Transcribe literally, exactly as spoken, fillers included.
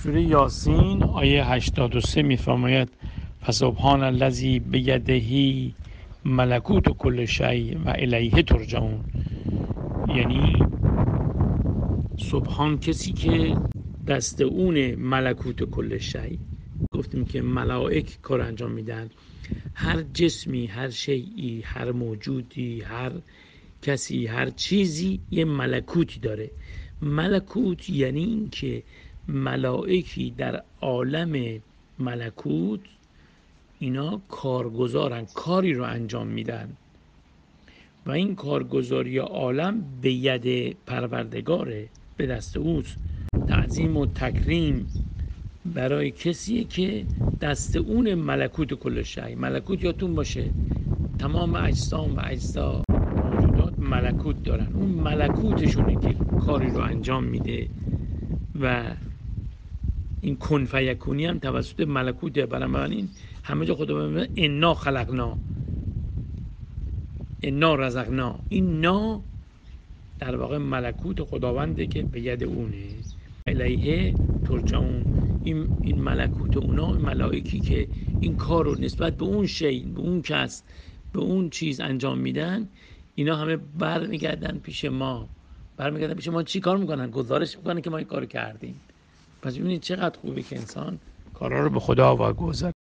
سوره یاسین آیه هشتاد و سه می‌فرماید فسبحان الذی بیده ملکوت کل شیء و الیه ترجعون. یعنی سبحان کسی که دست اون ملکوت کل شیء. گفتیم که ملائک کار انجام میدن. هر جسمی، هر شیئی، هر موجودی، هر کسی، هر چیزی یه ملکوتی داره. ملکوت یعنی این که ملائکی در عالم ملکوت اینا کارگزارن، کاری رو انجام میدن و این کارگزاری عالم به ید پروردگاره، به دست اوست. تعظیم و تکریم برای کسیه که دست اون ملکوت کل شیء. ملکوت یادتون باشه تمام اجسام و اجزا موجودات ملکوت دارن، اون ملکوتشونه که کاری رو انجام میده و این کن فیکونی هم توسط ملکوته. بنابراین همه جا خدا میگه انا خلقنا، انا رزقنا. این نا در واقع ملکوت خداونده که به ید اونه. الیه ترجعون. این این ملکوت اونا، ملائکی که این کار رو نسبت به اون شی، به اون کس، به اون چیز انجام میدن، اینا همه برمیگردن پیش ما. برمیگردن پیش ما چی کار میکنن؟ گزارش میکنن که ما این کارو کردیم. پس ببینید چقدر خوبه که انسان کارا رو به خدا واگذاره.